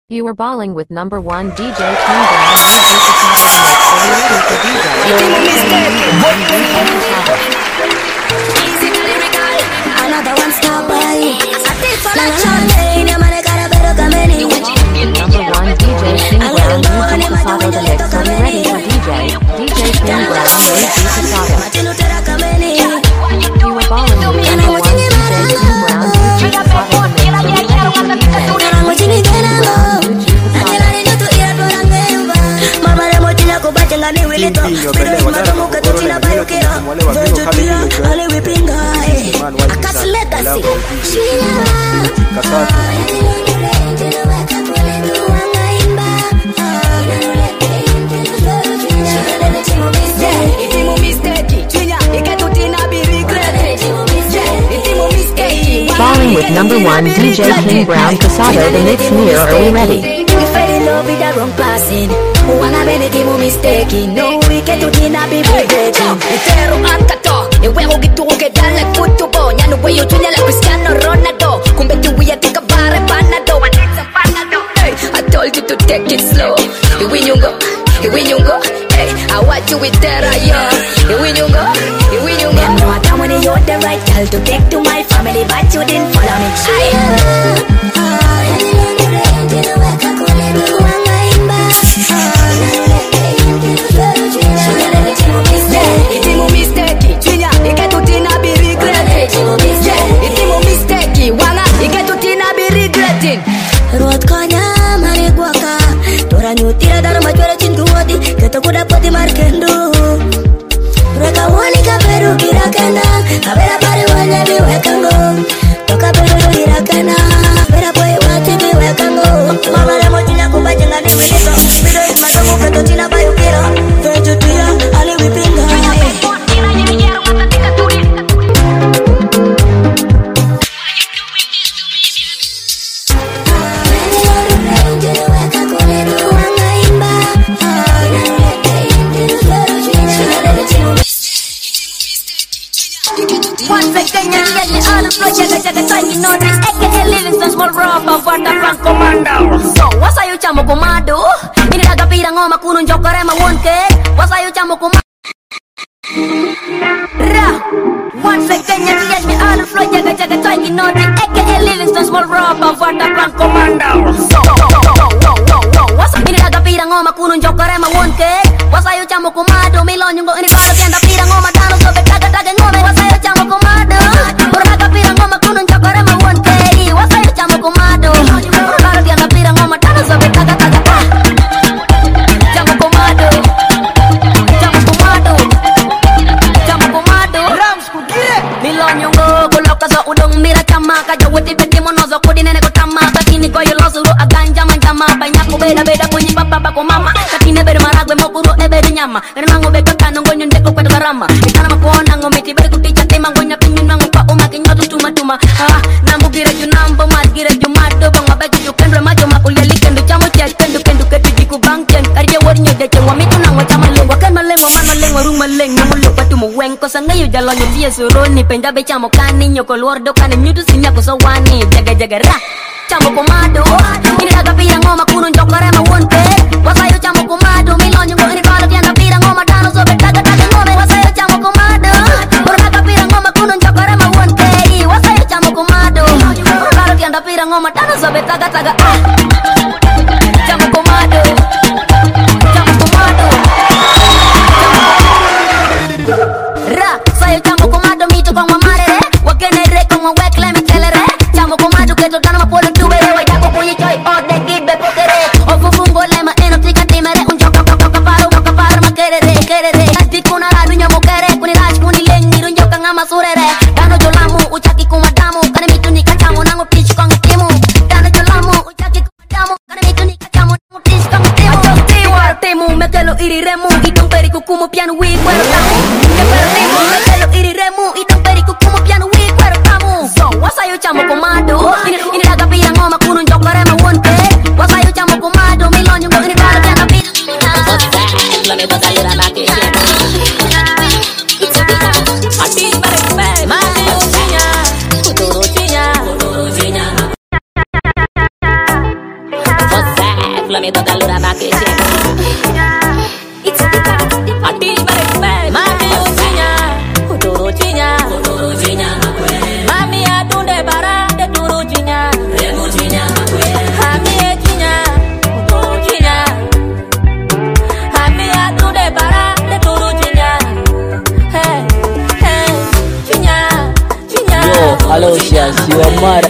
You were balling with number one DJ King Brown. Are you ready for DJ? Another one stop by. Number one DJ King Brown. Music Pasado the mix. Are you ready for DJ? DJ King Brown. Music Pasado. You were balling with number one DJ King Brown. Music Pasado the mix. Are you ready for DJ? Balling with number one DJ King Brown Casado the mix near. Are we ready? Wanna benefit mo mistake. No we can do dina be regretting. Itero ang kato. Iwego gitu ko kedala kutubo. Nyano we yo tunya la Cristiano Ronaldo. Kumbe tu we atika bare panado. Anita panado. Hey, I told you to take it slow. Here we you go. Here we you go. Hey, I want you with that yeah. Here we you go. Here we you go. Them know that when you're the right girl to take to my family, but you didn't follow me. Ruat kanya mari guaka Tora nyutira dar majuara cintu wadi Kata ku dapat di markendo Reka wani ka peru kira kena Kabera pari wanya di wekango Toka peru kira kena Kabera boy wati di wekango Mama le mochina kumbaje ngani winito Bido it matamu kato tina bayu kira Vejo tira ali wipinga Wasayo chamo komado ini daga pirang ngoma kunun jokore ma wonke wasayo chamo komado ra one second ya get me all flow jaga jaga twangi noti aka Livingston small robber waterfront commando wasayo ini daga pirang ngoma kunun jokore ma wonke wasayo chamo komado milonyo ngo ini kala tienda pirang ngoma dano sobe daga daga ngome wasayo chamo komado daga pirang ngoma kunun jokore ma wonke wasayo chamo komado kala tienda pirang ngoma dano sobe daga daga chamo komado milonyo ngo kuloka zo udong mira chama kaja weti peti monozo kudi nene kutama katini koyo losuro aganja manjama banyak ko beda beda kunyi papa ko mama katine beda maragwe mokuro e beda nyama renango be kakano ngonyo ndeko kwedo garama ikana makona ngomiti beda kuticha tema ngonya pinyin mango pa umaki nyoto tuma tuma nambu gira ju nambo mar gira ju mado bang mabe ju kendro majo makulia likendo chamo chat kendo kendo ketu jiku bangchen karje warnyo de chwa mitu nango chama lengwa kan malengo man malengo rum malengo mulo patu mo wenko sangayo jalonyo tie suroni penda be chamo kani nyoko luordo kani nyutu sinya ko sawani jaga jaga ra chamo komado ini daga pirang ngoma kunun jokore ma wonte wasayo chamo komado milonyo ngo ini kala tienda pirang ngoma dano sobe daga daga ngome wasayo chamo komado daga pirang ngoma kunun jokore ma wonte wasayo chamo komado kala tienda pirang ngoma dano sobe daga daga chamo komado chamo komado ra sayo chamo komado mito con mamare wakene re con wek let me tell re chamo komado que to dano ma polo tubere wa yako kunyi choi o de gibe potere o fufungo lema eno tika timere un choko paro ma kerere ati kuna radu nyamo kere kuni raj kuni lengi runyo kanga masurere dano jolamu uchaki kumadamu kane mitu ni kachamo nango pitch kong timu dano jolamu uchaki kumadamu kane mitu ni kachamo nango pitch kong timu tiwa temu metelo iri remu itong periku kumu piano wi kwero tamu temu metelo iri remu itong periku kumu piano wi kwero tamu so wasayo chamo komado ini daga pirang ngoma kunun jokore ma wonte wasayo chamo komado milonyo ngo ini kala tienda pirang la me bota llorar la que Let me toca lura back it. It's the Ati balik mami ucinya, uturu cinya, mami adunde bara de turu cinya, mami cinya, uturu cinya, mami adunde bara de turu cinya, hey hey cinya cinya. Yo, hello Shaz, you are mad.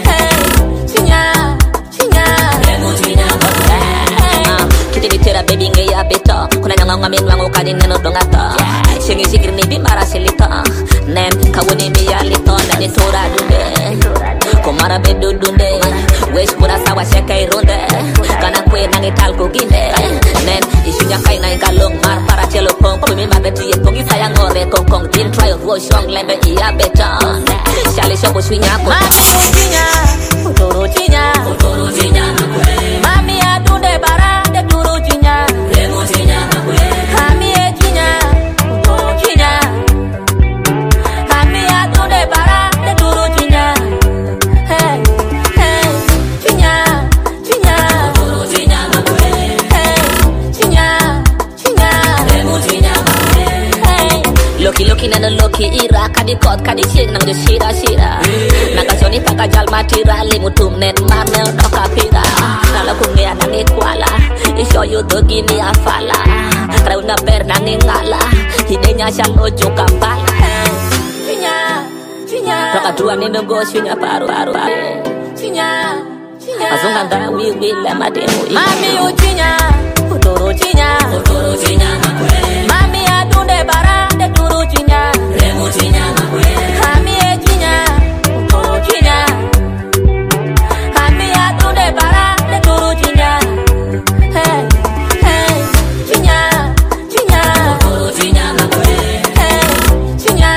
Baby ngaya beto kuna nyanga ngamin wangu kadi neno dongata singi sikir ni bimara silito nem kawuni biya lito na ni tora dunde komara bedu dunde wes pura sawa sekai ronde kana kwe nangi talko ginde nem isunya kai na galong mar para chelo pong pumi mabeti pongi sayang ore kong din try ro song lembe iya beto shali shobo swinya ko mami ucinya utoro cinya mami adunde bara de turu cinya mami cinya utoro cinya mami adunde bara de turu cinya hey hey cinya cinya utoro cinya hey cinya cinya hey loki nana loki ira kadi kot kadi sing nang shira nakasoni takajal matira limutum net manel dokapira kala kungia nangi kwala isho yudo gini afala krauna ber nangi ngala hidenya shalo jokambala cinya rakadua nendo go cinya paru cinya azunga nda wi la mademu mami ucinya utoro cinya mami adunde bara de turu cinya mami cinya utoro cinya mami adunde bara de turu cinya hey hey cinya utoro cinya hey cinya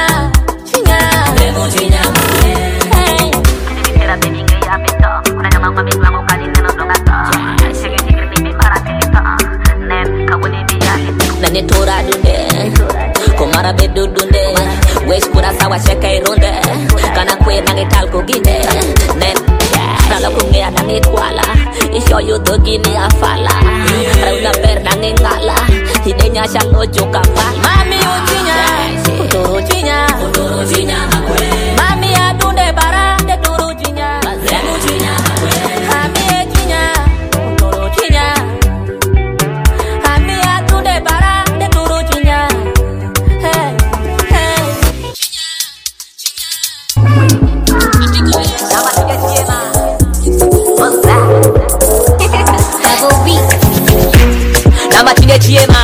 hey kira baby ngaya beto kuna nyama mami wangu kadi neno dongata singi sikir ni bimara silito nem kawuni biya nani tora dunde komara bedu dunde wes pura sawa sekai ronde kana kwe nangi talko ginde nem kala kungia nangi kwala isho yudo gini afala rauna ber nangi ngala hidenya shalo jokambala mami ucinya utoro cinya mami adunde bara de turu cinya mami cinya utoro cinya mami adunde bara de turu cinya hey hey sama tiga ciema Double beat. nama tiga ciema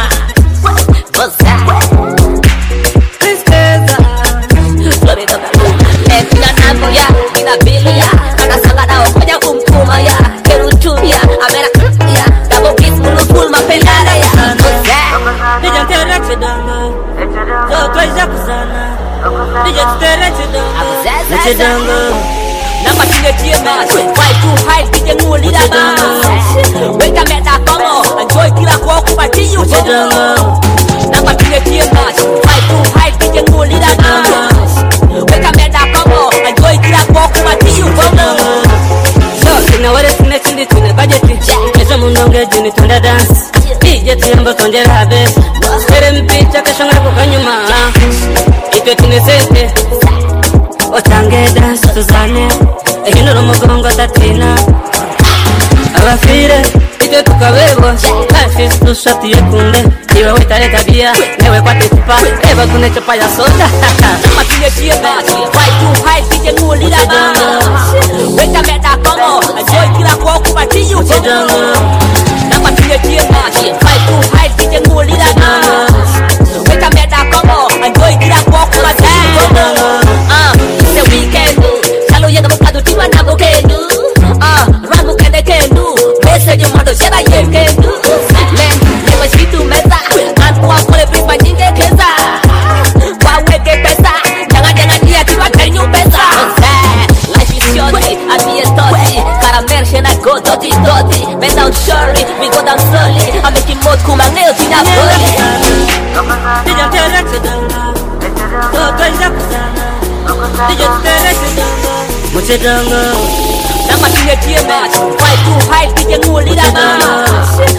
nama tiga ciema why too high DJ nguli daba weka meta komo enjoy kila kwa kupati you nama tiga ciema why too high DJ nguli daba weka meta komo enjoy kila kwa kupati you so sina wale sina chindi tuna budget kesho munonge jini tunda dance DJ tiambo tonjera habes kere mpicha kesho ngako kanyuma ito tunesete otange dance tuzane ekinoro mugongo tatina abafire ite tukabebwa kafis tushati yekunde iwe wetare tabia newe kwa tipa eba kune chupa ya soda nama tiga ciema why too high DJ nguli daba weka meta komo enjoy kila kwa kupati you nama tiga ciema why too high DJ nguli daba weka meta komo enjoy kila kwa kupati you the weekend salo yega mukadu tiwa na bokenu ramu kende kenu message modo sheba yekenu men newa shitu meza anwa kole prima jinge keza kwa weke pesa janga dia tiwa tenyu pesa life is short and be a story caramel shena go doti bend down surely we go down slowly I'm making mode kuma ngeo tina boli DJ tere chedanga toto yakuzana DJ tere chedanga muchedanga nama tiga ciema why too high DJ nguli daba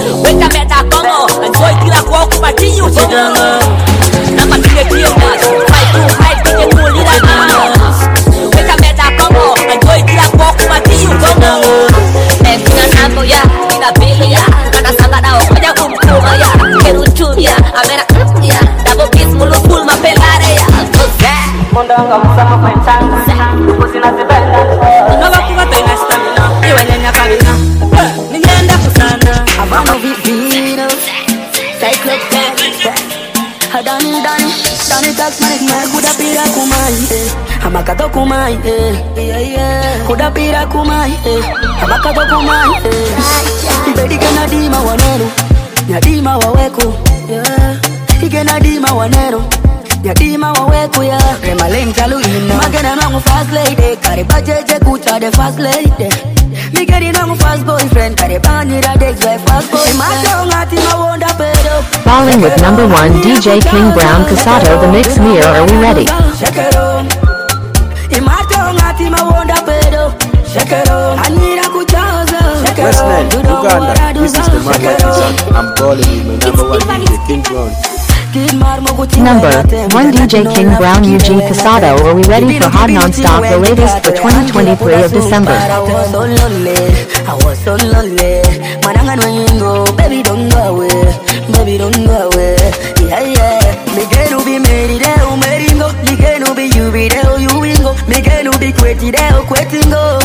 pira kumai, amakato kumai, kuda pira kumai, amakato kumai. Ibedi kana dima wanero, nyadima waweko, ige na dima wanero, nyadima waweko ya. Rema lenga luina, magena nangu fast lady, kariba jeje kucha de fast lady. Me getting on my fast boyfriend, karibani da dex by fast boy. Falling with number 1 DJ King Brown Casato, the mix mirror. Are we ready? Westland, Uganda, this is the man like this. I'm calling you, my number 1 DJ King Brown. Number 1 DJ King Brown UG Casato. Are we ready for Hot Non-Stop, the latest for 2023 of December? I was so lonely. Manangan when you go, baby don't go away, baby don't go away. Yeah yeah, me get to be married, oh meringo. Me get to be you be there, you wingo. Me get to be quitty there, quittingo.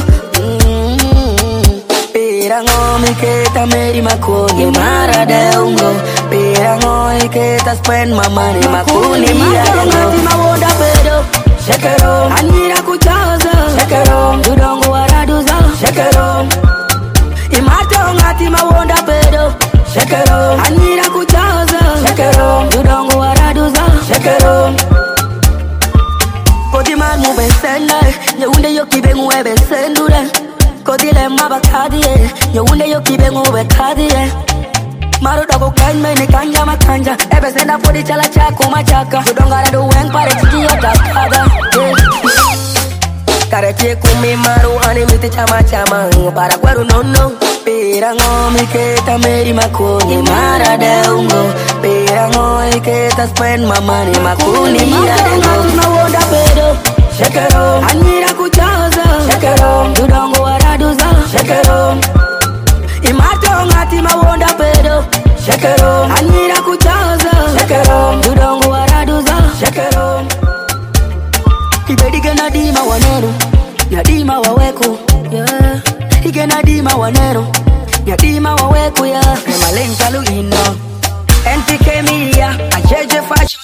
Pirango mi que ta meri makoni mara de ungo. Pirango mi que ta spend my money makuni mara ngati mawonda pedo. Shekero, anira kuchaza. Shekero, udongo waraduza. Shekero, imato ngati mawonda pedo. Shekero, anira kuchaza. Shekero, udongo waraduza. Shekero, kodi mamu besenda, nyeunde yokibe nguwe besendura. Kodi le mabakadie, nyeunde yokibe nguwe kadie. Maru dogo kanya ni kanya makanja, ebe senda podi chala chako machaka. Udongo radu weng pare chiki yotakada. Karate kumi maru ani miti chama chama, para kweru no no. Pirango mi que ta meri makoni mara de ungo. Pirango mi que ta spend my money makuni mara de no wonda pedo. Shekero, anira kuchaza. Shekero, udongo waraduza. Shekero, imato ngati mawonda pedo. Shekero, anira kuchaza. Shekero, udongo waraduza. Shekero, ibedi gana dima wanero, nyadima waweko, yeah. Ige na dima wanero, nyadima waweko ya. Rema lenga luino, NTK Media, ajeje fashion.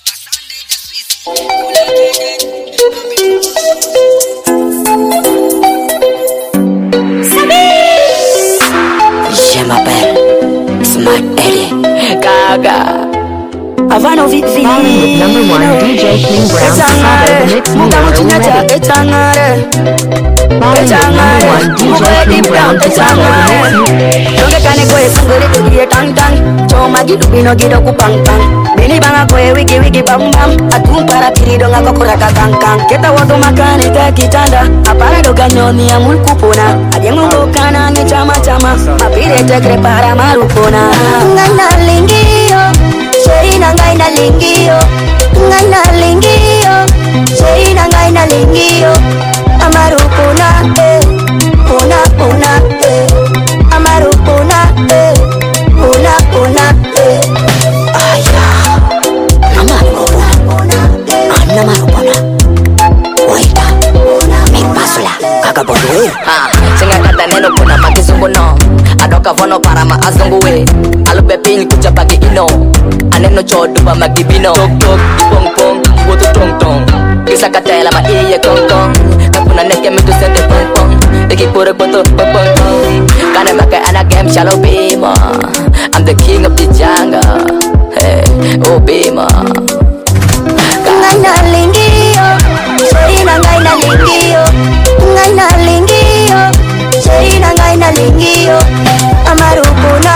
Je m'appelle Smart Eddie Gaga. Havana Falling with number 1 DJ King Brown Casato, the mix mirror. Are we ready? Falling with number 1 DJ King Brown Casato, the mix mirror. Donge kane kwe sunguri tuliye tang tang. Choma gidu bino gido kupang pang. Bini banga kwe wiki wiki bam bam. Atumpara piri donga kokura kakang kang. Kita watu makani te kitanda. Apara doga nyoni ya mulkupona. Ajengu kana ni chama chama. Mapire te krepara marupona. Ngana lingio, Sherina ngaina lingio. Ngana lingio, Sherina ngaina lingio. Amarupona, pona pona, amarupona, pona pona, Aya, amarupona, amarupona. Waita, mipasula, kakabodoe. Singa kata neno kuna makizungu no. Adoka vono para maazungu we. Alube pin kucha pagi ino. Aneno chodu pa magibino. Tok tok, pong pong, woto tong tong. Kisa katela ma iye kong kong. Kapuna neke mitu sende pong pong. Iki pure boto pong pong pong. Kane make anak game shallow bima. I'm the king of the jungle. Hey, oh bima. ngaina lingio, Sherina ngaina lingio. Ngaina lingio, Sherina ngaina lingio. Amarupona,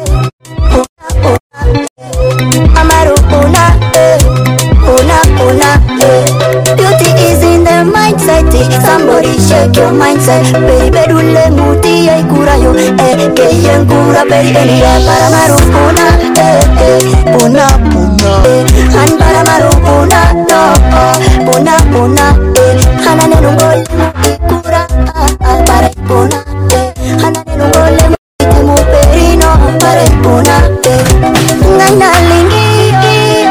amarupona, pona pona. Beauty is in the mindset. Somebody shake your mindset. Baby dule muti ya ikurayo. Que yankura baby para marupona. Pona pona. Han para marupona. No. Pona pona. Hana nenungol ikura para pona. Hana nenungol mu perino para pona. Ngaina lingio.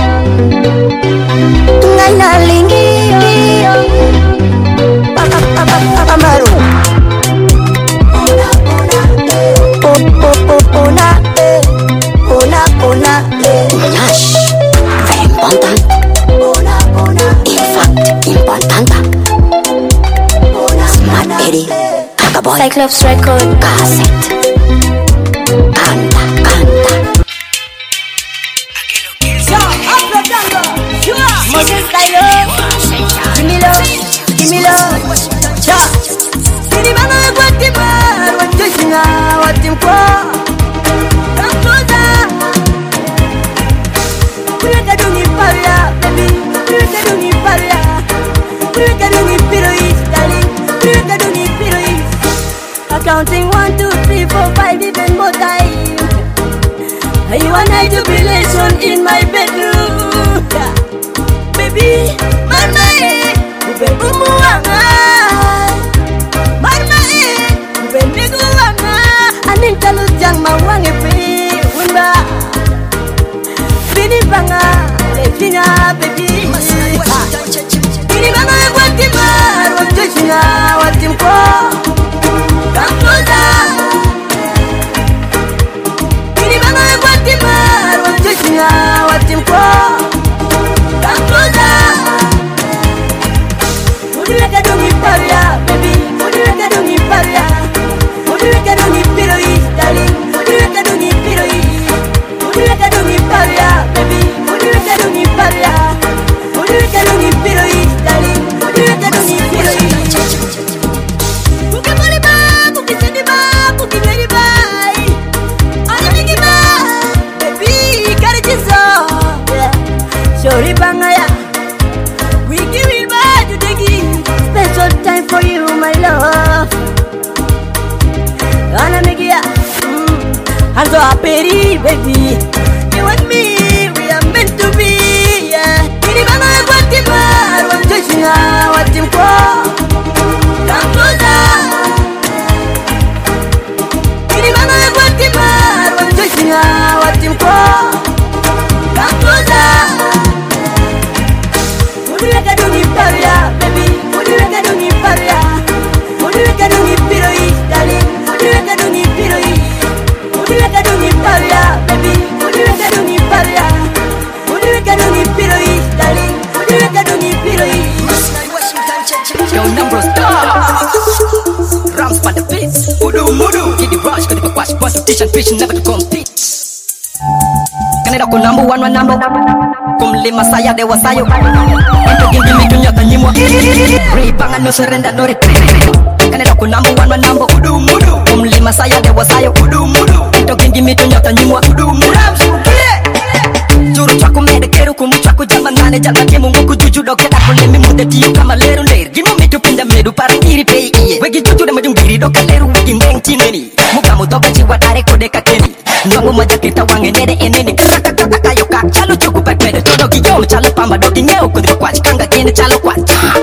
Ngaina lingio. Amaru. Pona pona. Nyash, very important. Cyclops record cassette. Canta, canta. Moses Tayo, give me love, give me love. Cha, sini bana Guatemala, wajusina, watimko. Kampoza, kuweka dungi paria, baby, kuweka dungi paria, kuweka dungi pirois, darling, kuweka dungi pirois. Counting 1, 2, 3, 4, 5, even more time. You and I do relation in my bedroom. Baby, marma ube umuanga, marma ube miguanga. Aning talus jang mawange pe unba. Bini banga lefina baby. Bini banga Guatemala, wajusina watimko. Kampoza. Bini banga Guatemala, wajusina watimko. Kampoza. Mudiweka dungi paria, baby. Mudiweka dungi paria. Mudiweka dungi pirois, darling. Mudiweka dungi pirois. Mudiweka dungi paria, baby. Mudiweka dungi paria. Mudiweka dungi pirois, darling. Mudiweka dungi pirois. Bukemoli ba, bukisedi ba, bukimeri ba. Anamigi ba, baby. Karijizo, yeah. Shori bangaya. We give it back to the king. Special time for you, my love. Anna Megia, I'm so happy, baby. You and me, we are meant to be. Yeah. Ini bana Guatemala, wajusina watimko. Kampoza. Ini bana Guatemala, wajusina watimko. Kampoza. Mudiweka dungi paria, baby. Mudiweka dungi paria. Mudiweka dungi pirois, darling. Mudiweka dungi pirois. Mudiweka dungi paria, baby. Mudiweka dungi paria. Mudiweka dungi pirois, darling. Mudiweka dungi pirois. Yo, number stars. Rams by the beats. Mudu. Get the rush, got the quash. Want to teach and preach, never to compete. Kaneda ko number one number. Kumlima saya dewa sayo. Ento gindi mi dunya tanyimwa. Ray banga no surrender no retreat. Kaneda ko number one number. Kumlima saya dewa sayo. Ento gindi mi dunya tanyimwa. Juru chako mede keru kumu chako jaman nane jaka kemu nguku juju doke dako lemi mude tiyu kama leru ler. Gimo mitu pinda medu para iri pei iye. Wegi juju da majung diri doka leru wegi ngeng tineni. Mukamu doka jiwa dare kode kakeni. Nwangu majakita wange nede eneni. Kaka kayo kak chalo chuku pekmede. Todo kiyomu chalo pamba doki ngeo kudiko kwa chikanga kene chalo kwa.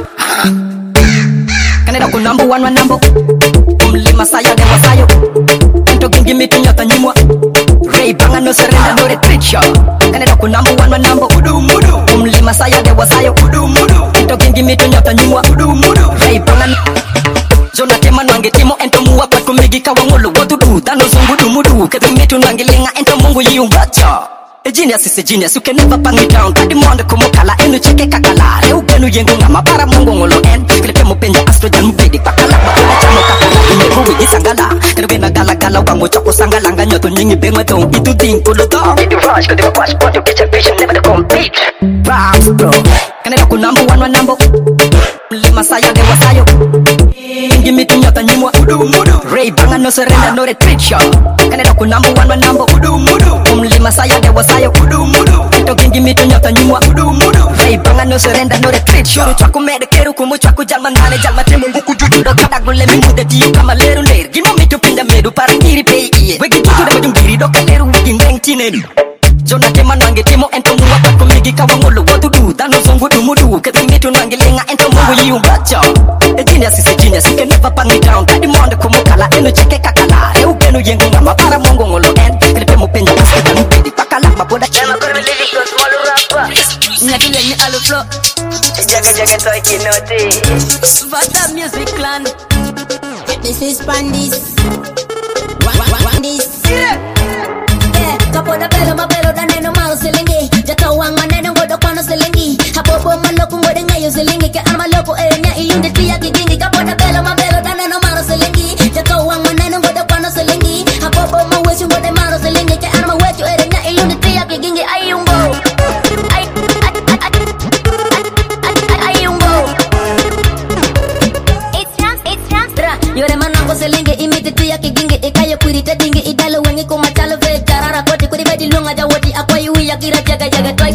Kaneda ko number one number. Kumlima saya dewa sayo. Ento gingi mitu nyata nyimwa. Ray banga no surrender no retreat show. Kaneda ko number one number. Kumlima saya dewa sayo. Ento gingi mitu nyata nyimwa. Ray banga Zona tema nwange timo ento muwa pat kumigi kawangolo wotudu. Tano zungu dumudu. Kati mitu nwange lenga ento mungu yiungacha. A genius is a genius, you can never bang it down. Kadi mwanda kumukala, enu cheke kakala. Reu genu yengu ngama para mungu ngolo en. Klipe mupenja astro jan mupedi pakala. Bakala chamo kakala, imebu wigi sangala. Kenu bena gala gala wango choko sangala. Nga nyoto nyingi bengwa tong, itu ding kulo tong. Get the rush, kadi wakwash, want to get your vision, never to compete. Rams bro, kaneda ko number one number. Lima saya dewa sayo. Ingi mitu nyota nyimwa. Ray banga no surrender no retreat show. Kaneda ko number one number. Kumlima saya dewa sayo. Ento gingi mitu nyota nyimwa. Ray banga no surrender no retreat show. Juru chako mede keru kumu chako jalman nane jalma temu nguku juju do kada gule mi mude tiyu kama leru ler. Gimo mitu pinda medu para iri pei iye. Wegi juju da majung diri do kaleru wegi ngeng tineni. Zona tema nwange timo ento muwa pat kumigi kawangolo wotudu. Tano zungu dumudu. Kati mitu nwange lenga ento mungu yiungacha. A genius is a genius, you can never bang it down. Kadi mwanda kumukala, enu cheke kakala. Reu genu yengu ngama para mungu ngolo en. Klipe mupenja asko jan mupedi pakala. Maboda chema kurmi liricos molu rapper. Nyakile ni alu flow. Jaga toy kinoti. Vata music clan. This is Pandis. Pandis. Kapoda pelo mapelo daneno mau silingi. Jata wang maneno ngodo kono silingi. Hapopo maloko ngode ngayo silingi. Ke arma loko enya ilunde tiya kikingi. Kapoda pelo mapelo daneno mau silingi. Jata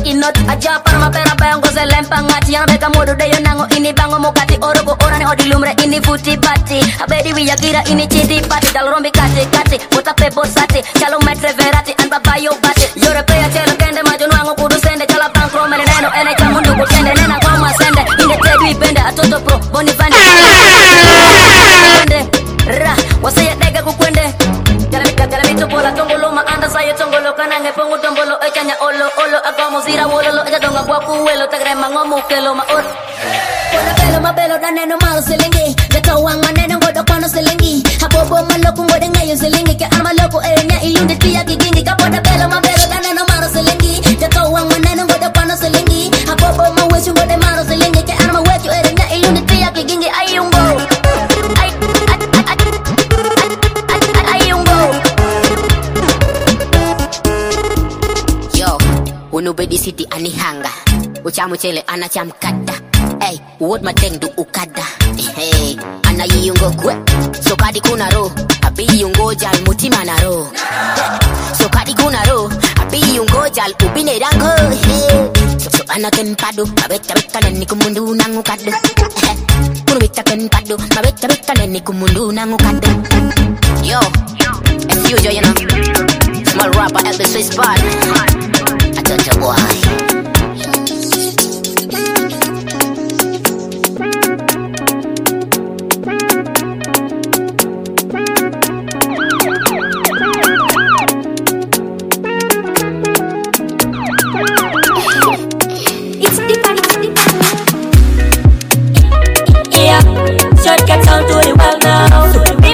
inot aja parma pera bayongo se lempang ngati yang beka modu de yonango ini bango mukati orogo orane odi lumre ini futi pati abedi wiya kira ini chiti pati dalrombi kati kati bota pe bosati chalo metre verati an babayo bati yore pe ya chelo kende majonu ango kudu sende chala bankro mene neno ene chamundu kutende nena ngoma sende inde tedwi bende atoto pro boni bande ra wasaya dega kukwende Kala mito bola tongolo ma anda sayo tongolo kanange pongu tombolo echanya olo olo agamo zira wololo eja donga kwa kuwelo tagrema ngomu kelo ma or Wala ma belo dane no malo selingi Jato wang maneno ngodo kono selingi Habobo maloko ngode ngayon selingi Ke arma loko enya ilundi tiya kigingi Kapoda belo ma belo dane no malo selingi Jato wang maneno ngodo kono selingi Habobo ma wesu ngode malo selingi Ke arma wetu enya ilundi tiya kigingi Ayungo Unubedi city anihanga Uchamu chele anacham kada Hey, uwot madendu ukada Hey, anayiyungo kwe Sokadi kuna ro Abiyungo jal mutima na ro Sokadi kuna ro Abiyungo jal ubine rango So anaken padu Mabeta beka neni kumundu nangu kadu Kunubita ken padu Mabeta beka neni kumundu nangu kadu Yo, it's you, you know Small rapper at the Swiss spot Touch a boy. It's different. Yeah, shortcuts out to the world now.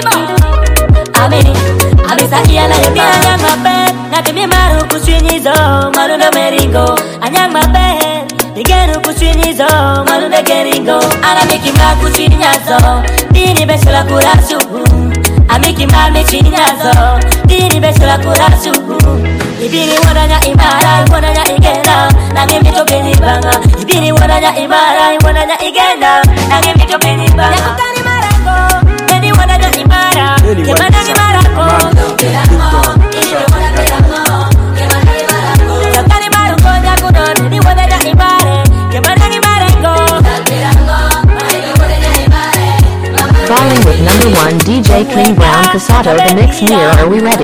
I'm sakia la yanga mabe. Nakimi maru kushinizo, maru na meringo. Anyang mabe, nigeru kushinizo, maru na geringo. Anamiki ma kushinyazo, dini besula kurashu. Amiki ma mechinyazo, dini besula kurashu. Ibini wadanya imara, wadanya igenda. Nangimi tokeni banga. Ibini wadanya imara, wadanya igenda. Nangimi tokeni banga. Yakutani marako, neni wadanya imara. Kemana ni marako. Falling with #1 DJ King Brown Casado the mix near. Are we ready?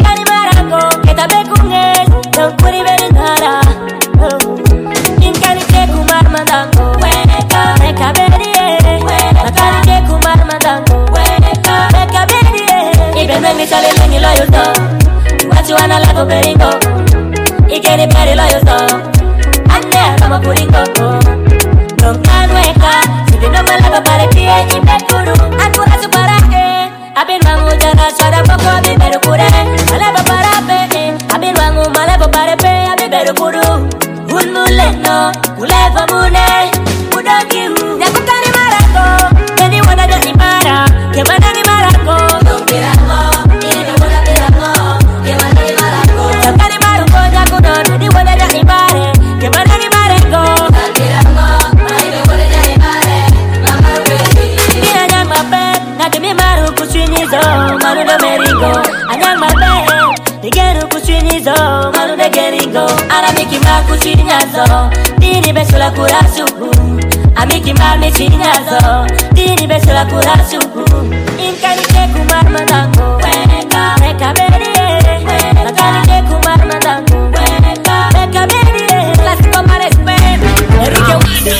Dini besula kurashu. Amiki mami chinyazo, dini besula kurashu. Inkani ke kumar madango, meka beri, nakani ke kumar madango, meka beri. Classico marespen, Enrique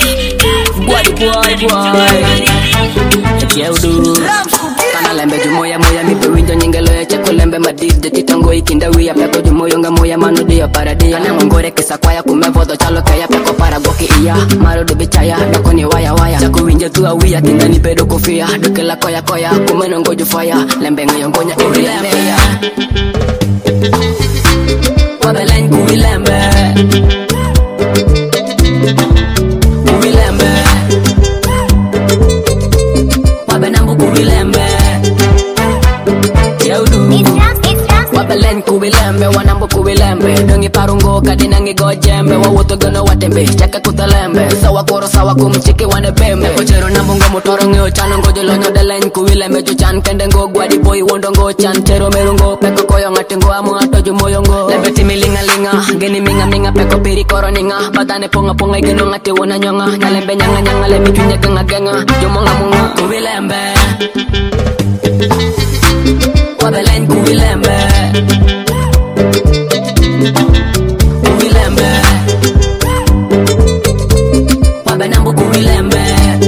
Kana lembe jumoya moya mipe winjo nyingelo ya cheko lembe madide titango ikinda wia peko jumoyo nga moya manudia paradia kana ngore kesa kwaya kumevodo chalo kaya peko para goki iya maro do bichaya doko ni waya waya chako winjo tu awia tinda ni pedo kofia doke la koya koya kumeno ngoju fire lembe ngayongonya lembe ya wabelen kuilembe kuilembe wabenambu kuilembe Wabelen kubilembe wanambo kuwilembe Dungi parungo kadina ngigo jembe Wawuto gono watembe chaka kutalembe Sawa koro sawa kumchiki wane bembe Kochero nambungo mutoro ngeo chano Ngojo lonyo delen kuwilembe Juchan kende ngo gwadi boy wondo ngo chan Tero merungo peko koyo ngatengo amu atoju moyo ngo Lembe timi linga linga Geni minga minga peko piri koro ninga Batane ponga ponga igeno ngati wona nyonga Nyalembe nyanga nyanga lembi tunye genga genga Jumonga munga kuwilembe Wabelen kuwilembe Kuwilembe Wabenambu kuwilembe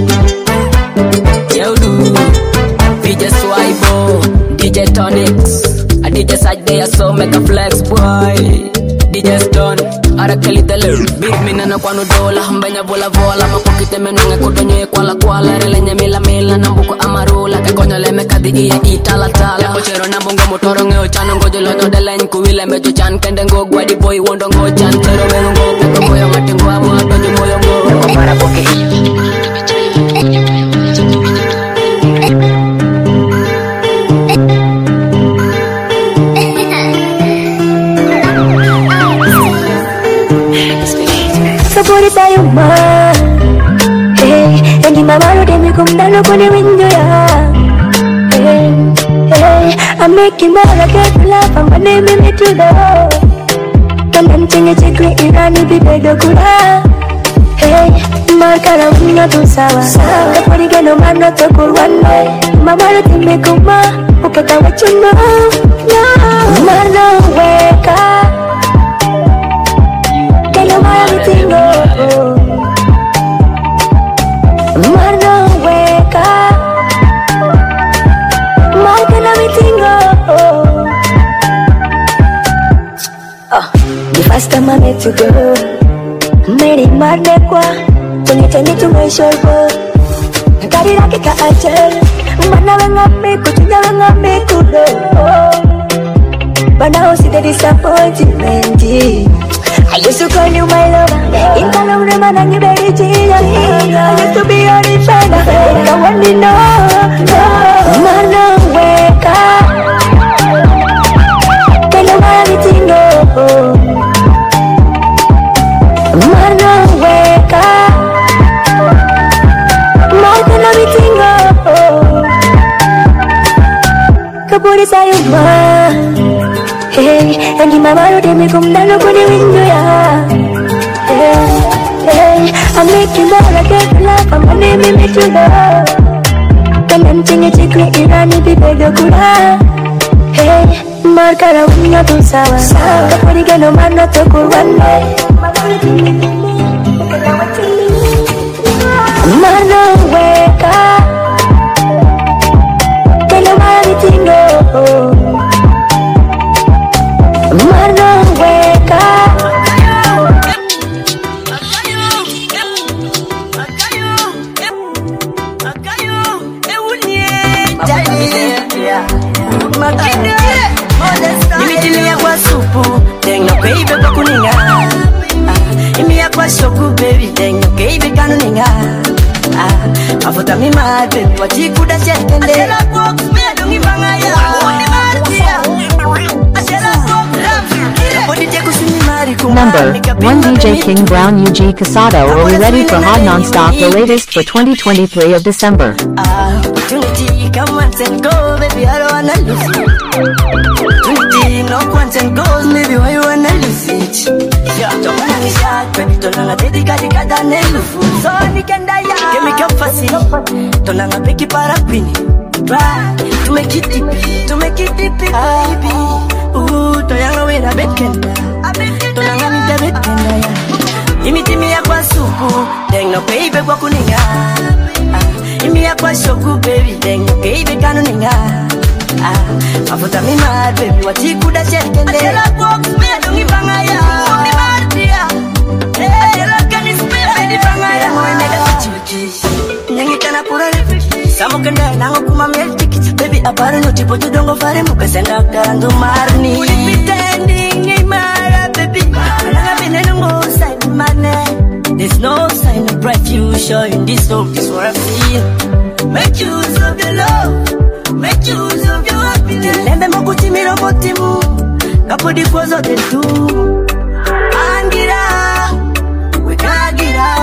Yeudu DJ Swibo DJ Tonics A DJ Sajde so make a flex boy DJ Stone Arakeli tele Beat minana kwanu dola Mbenya vola vola Mapokite menunge kudonye kwala kwala Relenye mila mila Nambuko amarula Kekonyo leme kadi iya itala tala Kochero nambungo mutoro ngeo chano Ngojo lonyo delen kuwile mejo chan Kende ngo gwadi boy wondo ngo chan Tero merungo peko moyo matengo amu atonyo moyo ngo Komara poke Sabori tayo ma Hey, engi mamaro demi kumdalo kone window ya Hey, hey I'm making more I get love I'm gonna name me to the Kanan chinge chikri irani bibedo kura Hey, markara wino tu sawa Kapori geno mano to kurwane Mamaro demi kuma Ukeka what you know No, mano weka Everything oh, Marno weka Marken everything oh. The first time I met you girl Meri marne kwa Tuni to my shoulder Kari rake ka achel Mana wenga me kuchunya wenga me kudo But now see the disappointment I used to call you my lover In Kalong Reman and you very chill I used to be your defender I want to know Mano weka Tell you everything oh Mano weka More than everything oh Kapuri sayo ma Hey, and you mama do me come down on the window ya. Hey, hey, I'm making more I get love I'm gonna name me to love Kanan chinge chikri irani bibedo kura Hey, markara wino tu sawa Kapori geno mano to kurwane Mano weka Tell you everything oh Marno weka Nimitilia kwa supu Dengo baby kwa kuninga Imia kwa shoku baby Dengo baby kanuninga Mafuta mima baby Wachikuda chetende Ashela box Mea dungi banga ya Wani martia Number 1 DJ King Brown UG Casado. Are we ready for Hot Non-Stop, the latest for 2023 of December? Opportunity, come once and go, baby, I don't wanna lose it. Opportunity, no once and goes, maybe why you wanna lose it? Yeah, don't wanna be shot, baby, don't wanna dedicate the God and the food. So I can die, give me cup for see. Don't wanna pick it para pini. Try to make it deep, baby. Ooh, don't wanna wait a bit, kenda. Don't wanna need a bit, kenda, yeah. Imiti ya kwa supu, deng no baby kwa kuninga. Imi ya kwa shoku baby, deng no baby kanuninga. Mafuta mi mad baby, wachikuda chetende. Ashela box, mea dungi banga ya. Wani martia, hey, loka ni spela. Baby banga ya, moe mega kichiwikish. Nyangi tana pura refuki. Samo kende, nango kuma meltiki. Baby apare no tipo judongo fare muka senda karandu marni. We pretending imara baby. Nanga bine nungo side mane. There's no sign of refuge in this love, this what I feel. Make use of your love, make use of your happiness. Lembe mokuti miro motimu, kapo budi kwa zote tu. Angira, wekagira.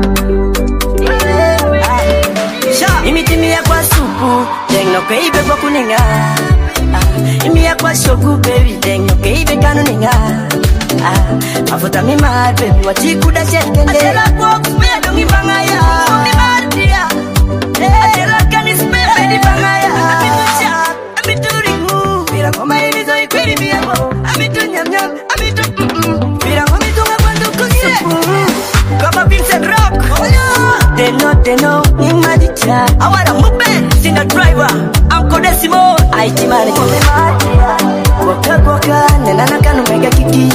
Imitimia kwa supu, dengno keibe kwa kuninga. Imia kwa shogu baby, dengno keibe kanu ninga. Mafuta mi mad baby, wachiku da shetkende. Atela kwa kupea dongi bangaya. Dongi mardia. Atela kani spebe di bangaya. Amitu chak, amitu ringu. Pira koma ilizo ikwiri miyamo. Amitu nyam nyam, amitu pira koma itunga kwandu kusupu. Kama Vincent Rock. They know, imagine. I wanna move back, sing a driver. Uncle Decimo, I demand it. Waka, nana kanu mega kiki.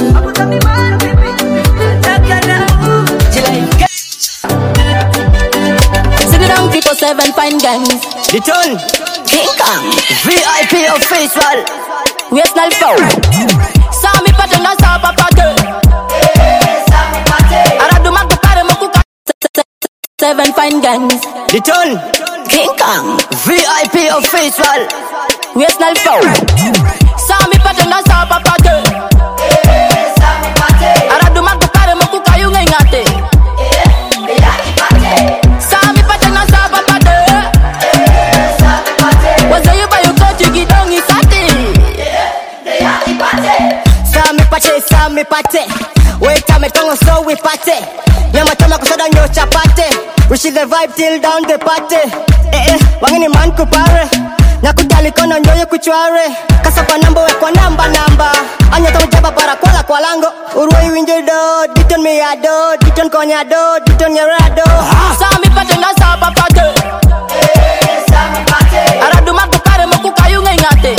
Sing it down, people 7 fine gangs. The tune, King Kong, VIP official. We are snal foul. Sami pate na sapa pate. Aradu magu pare mokuka. 7 fine gangs. The tune, King Kong, VIP official. We are snal foul. Sami pate na sapa pate. Aradu magu pare mokuka yunga ingate. Sami pate na sapa pate. Waza yuba yuko jigidongi sati. Sami pate. Wait a metongo so we pate. Nyama tama kusada nyo chapate. We see the vibe till down the party. Wangini man kupare. Nakutali kono nyoyo kuchware. Kasapa namba we kwa namba. Anya taujaba para kwa lango. Urwai winjedo, diton miyado, diton konyado, diton nyerado. Sami pate na sapa pate. Aradu magu pare mokuka yunga ingate.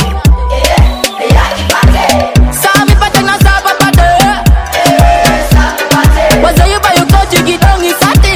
Sami pate na sapa pate. Waza yuba yuko jigidongi sati.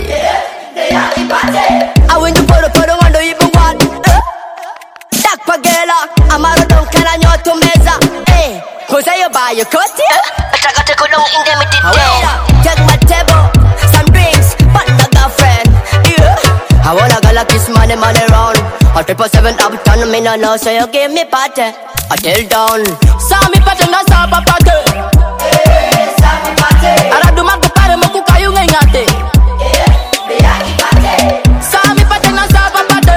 I went to photo wando ibu wan. Dak pagela, amaro don kala nyoto meza. Jose yo buy your koti. Atrakate kuno indemnity. Take my table, some drinks, but my girlfriend. I wanna go like this money round. I 777 up turn me no so you give me party. I tell down. Sami pate na sapa pate. Aradu magu pare mokuka yunga ingate. Sami pate na sapa pate.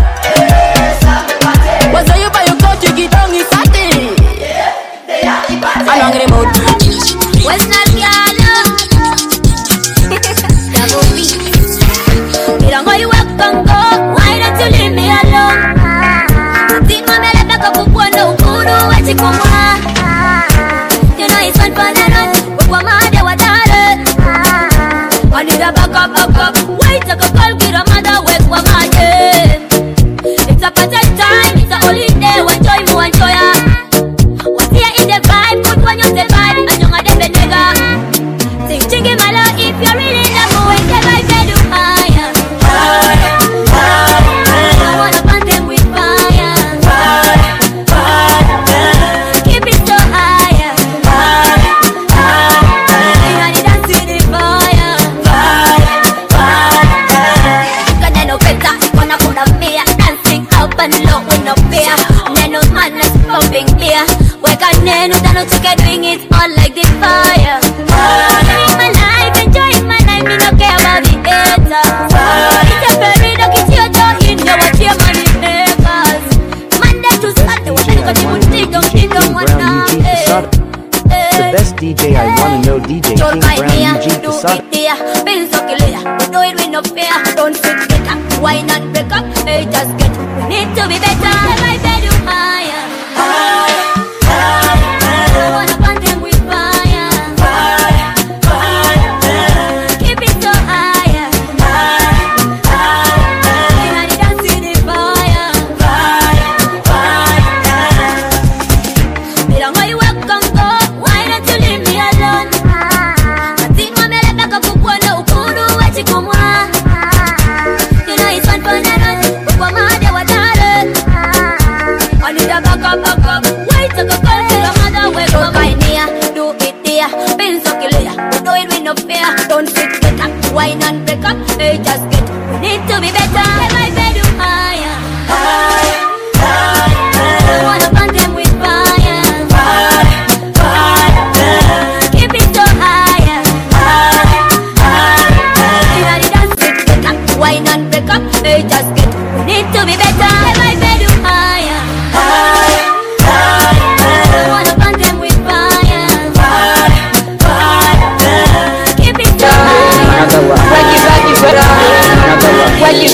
Waza yuba yuko jigidongi sati. I'm hungry mood. What's that girl? Double B. You don't go, you walk and go. Why don't you leave me alone? Think my belly back up, no kudu, what you come on? You know it's fun for the run. What my mother, what I I need a back up. Wait, take a call, get a mother, wait, what my day. It's a party time, it's a holiday, what joy, more enjoy. What's here in the vibe, put one on the vibe, and you're not the nigga. Sing chicken, my love, if you're really in the mood, the vibe, they do higher. I wanna burn them with fire. Keep it so higher. I need to see the fire. Gonna no better, gonna put a beer, dancing up and low with no fear. Nano man is pumping beer. Wake up, Nano, don't you doing it all like the fire. Living my life, enjoying my life, me no care about the haters. It's a very dog, it's your joy, you know what your money makers. Monday to Sunday, what you got to don't you don't want The best DJ I wanna know, DJ King Brown UG Casada. Feel so clear, do it with no fear. Don't fix it up, why not break up? Hey, just get, we need to be better. My bed you higher. I wanna burn them with fire. Keep it so higher. I need to see the fire. Me don't know you walk and go. Why don't you leave me alone? I think my belly back up, no kudu, what you come on? You know it's fun for the run. But my mother, what I need a back up. Wait,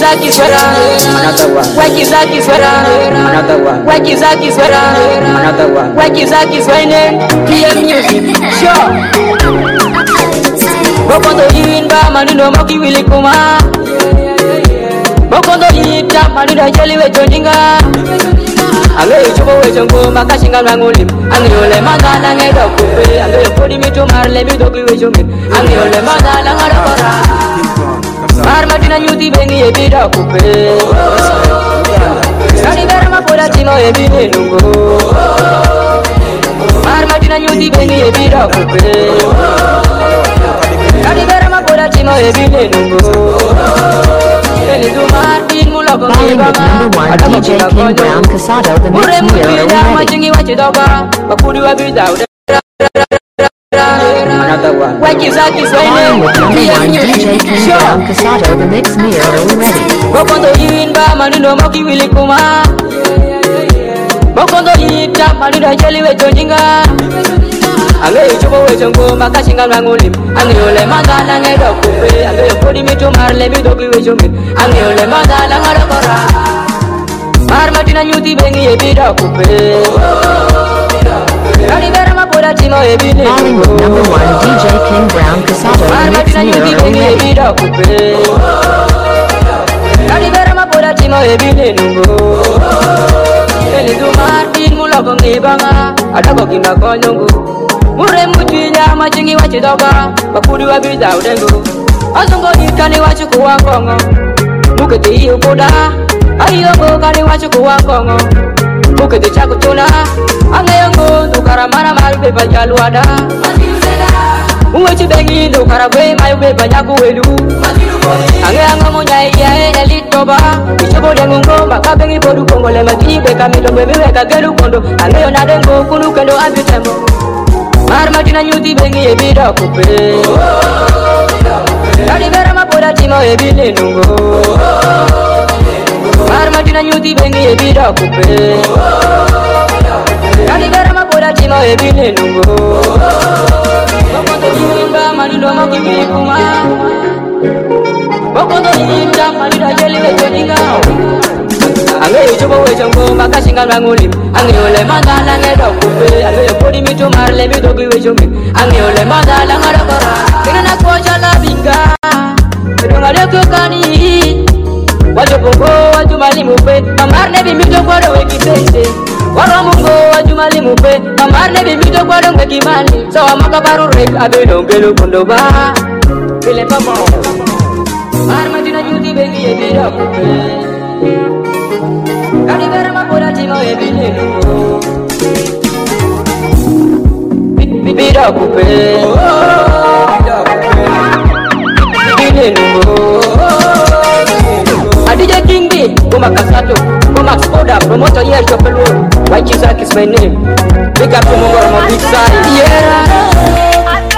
Wakizaki sweater, Another one. Wakizaki sweater, Another one. Wakizaki sweater, Another one. Wakizaki sweater, PM music, sure. Bokondo yinba manino moki wili kuma. Bokondo yita manino jeli we joninga. Ange chubo we jongo makashinga rangulim. Ange ole mandala ngedo kupe. Ange yopodi mitu marle midogi we jomin. Ange ole mandala ngarabara. Marmatina nyuti bengi ebida kupe. Kani vera mapola chino ebide nungo. Marmatina nyuti bengi ebida kupe. Kani vera mapola chino ebide nungo. Eli tu Martin muloko kibama. Balling with number 1 DJ King Brown Casado, the mix Mure Miro mujida ready. majingi wachidoba. Bakudi wabida Another one. Wakizaki Balling with number 1 DJ King sure. Brown Casado, the mix Miro ready. Bokondo yinba manino moki wili kuma. Bokondo yita manino jeli we joninga. Ange chubo we jongo makashinga rangulim. Ange ole mandala ngedo kupe. Ange yopodi mitu marle midogi we jomin. Ange ole mandala ngarabara. Marmatina nyuti bengi ebida kupe. Kani vera mapola chino ebide Balling with number 1 DJ King Brown Casado, the mix Marmatina nyuti Miro bengi ready. ebida kupe. Kani vera mapola chino ebide nungo. Eli tu Martin muloko ngibanga. Adako kinga konyongo. Mure mujida majingi wachidoba. Bakudi wabida udengo. Azongo yitani wachikuwa kongo. Mukete iyo koda. Ayo kani wachikuwa kongo. Mukete chakutuna. Angayongo dukara mara maru beba jaluada. Ungochi bengi dukara kwe mayu beba nyaku welu. Angayanga monya iya elitoba. Ichobo dengungo baka bengi bodu kongo le matini beka milo bebe weka gelu kondo. Angayo nadengo kunu kendo ambitemo. Marmatina nyuti bengi ebida kupe. Kani vera mapola chino ebide nungo. Marmatina nyuti bengi ebida kupe. Kani vera mapola chino ebide nungo. Bokondo yimba manindo moki wili kuma. Bokondo yimba manindo jeli we joninga. Ange chubo we jongo makashinga rangulim. Ange ole mandala ngedo kupe. Ange yopodi mitu marle midogi we jomin. Ange ole mandala ngarabara. Kina na koja la binga. Edonga leko kani. Wajopongo wajumali mupe. Mamarne bimito kwado wekipende. Waramungo wajumali mupe. Mamarne bimito kwado wekimali. Sawa makabaru rek abelo ngelo kondoba. Bile pamo. Marmatina nyuti bengi ebida kupe. Kani vera mapola chino ebide nungo. Bida kupe. Ebide nungo. DJ King B, Goma Casato, Goma Skoda, promoter here Chopelo. Wakizaki is my name. Big up to Mongo on my big side. Yeah.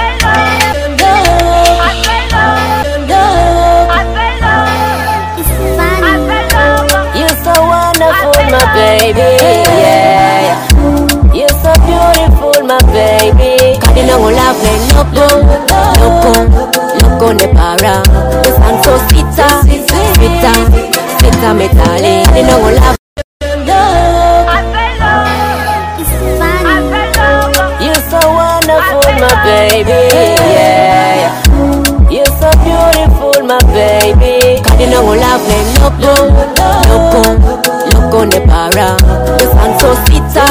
You're so wonderful, my baby. Yeah. You're so beautiful, my baby. Kadinango love loco ne para. You sound so sweeta metale. Kadinango love. You're so wonderful, my baby. Yeah. You're so beautiful, my baby. Kadinango love loco ne para. You sound so sweeta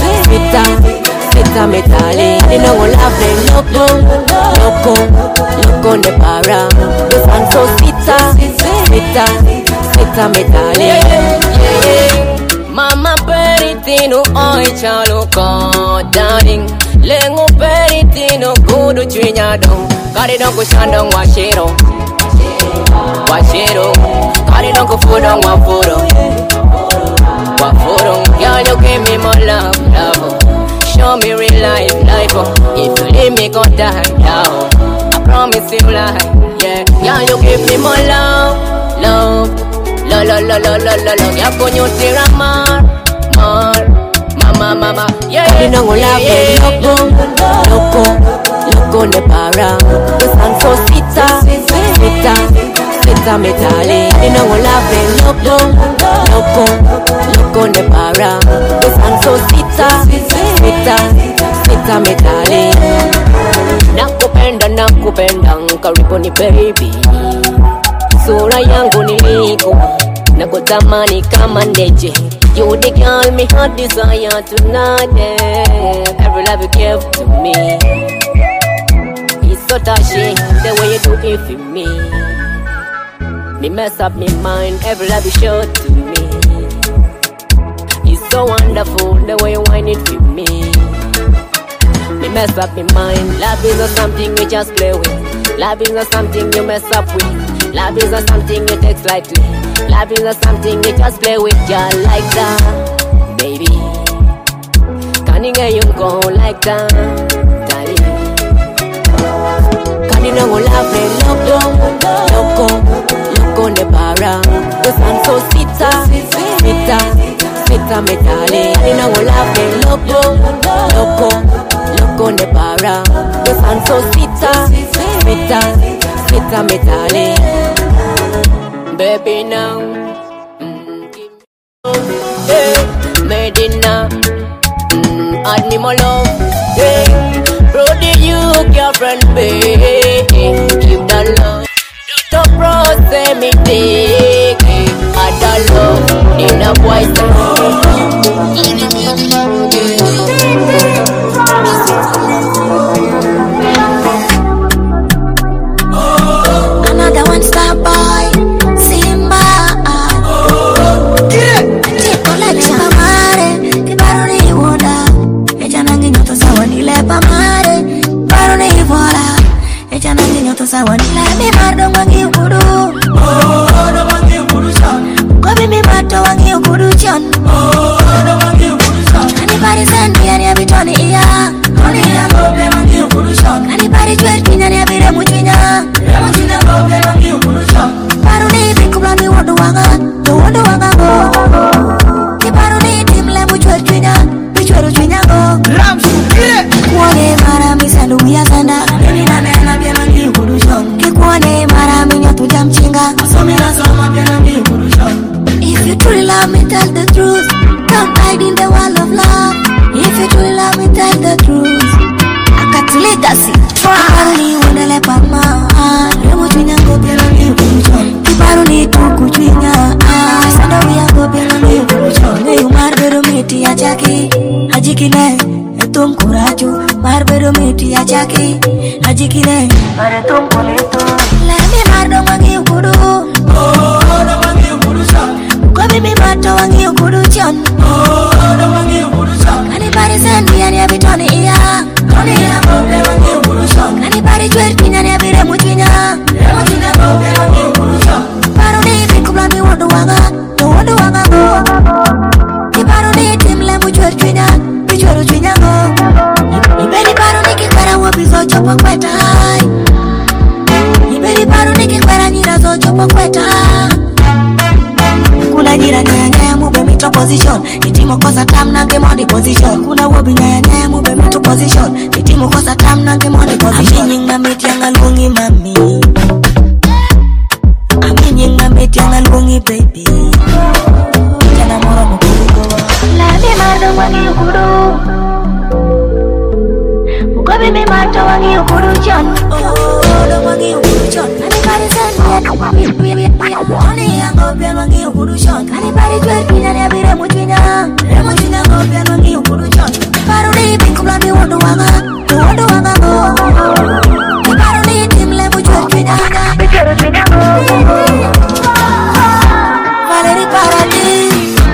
metale. Kadinango love loco ne para. You sound so sweeta metale. Mama peritino oi chalo ko darling. Lengo peritino kudu chinyadong. Kari dong ko shandong washiro. Kari dong ko fudong wafuro. Girl, you give me more love. Show me real life. If you leave me, go die. I promise you life. Yeah, girl, you give me more love. Ya coño tira mar. Mama, yeah. Kadinango love loco ne para. You sound so sweeta metale. Kadinango love sita metali. Nakupenda karibu ni baby. Sura yangu niliko nakutamani kama ndeje. You the girl me heart desire tonight. Every love you give to me, it's so touching the way you do it for me. Me mess up my mind, every love you show to me. It's so wonderful the way you whine it for me. Me mess up my mind. Love is not something you just play with. Love is not something you mess up with. Love is not something you take lightly. Love is not something you just play with. Just like that, baby. Can you get you go like that, daddy? Can you know love me loco ne para? You sound so sweeter metali. Can you know love me loco ne para? You sound so sweeter metali. Baby now, Medina, add me more love. Hey, brody, you girlfriend, babe, give that love. Don't process me, take add that love. In a boy's another one star boy, Simba. Collection mare, che baroni vola. E già non digno sawa ni le pamare. Baroni vola. E già non digno sawa ni le mi mardo mangi ukuru. Do mangi ukuru son. Kobi mi mato wangi ukuru chon. Do mangi ukuru son. Anybody send me any abitoni iya. Oni ya kobe mangi ukuru son. Anybody twerk me any abire mutwinya. Mutwinya kobe mangi ukuru son. Baroni bikubla mi wodo wanga. Do wodo wanga go. Kikuone mara misando ya sanda. Baby na mena pia mangi ukurushon. Kikuone mara minya tuja mchinga. Asomi na soma pia mangi ukurushon. If you truly love me, tell the truth. Don't hide in the wall of love. If you truly love me, tell the truth. Akatulita si Kiparuni wendele pama. Lemu chwinya pia mangi ukurushon. Kiparuni tuku chwinya. Sanda uya pia mangi ukurushon. Neyu marbero miti ya chaki. Hajikine etum kuraju marbero miti ya chaki. Hajikine etum kulitu. Lemi mardo mangi ukuru. Do mangi ukuru son. Kobi mi mato wangi ukuru chon. Do mangi ukuru son. Anybody send me any abitoni iya. Oni ya kobe mangi ukuru son. Anybody twerk me any abire mutwinya. Mutwinya kobe mangi ukuru son. Paroni bikubla mi wodo wanga. Do wodo wanga go. Kiparuni timle mujwer twinya. Michwero twinya go. Iberi paroni kikwara wabizo chopo kweta. Iberi paroni kikwara nyira zo chopo kweta. Kuna nyira nyaya mube mito position. Itimo kosa tam nange modi position. Kuna wobi nyaya mube mito position. Itimo kosa tam nange modi position. Aminying mamiti yangalungi mami. Aminying mamiti yangalungi baby. Jana moro mukuru. Lami mardo wangi ukuru. Ukobi mi mato wangi ukuru chon. Do wangi ukuru chon. Anybody send me Oni yango pia wangi ukuru chon. Anybody twerk me any abire mutwinya. Mutwinya go pia wangi ukuru chon. Paruni bikubla mi wodo wanga. Do wodo wanga go. Paruni timle mujwer twinya. Mujwer twinya go. Valeri parali.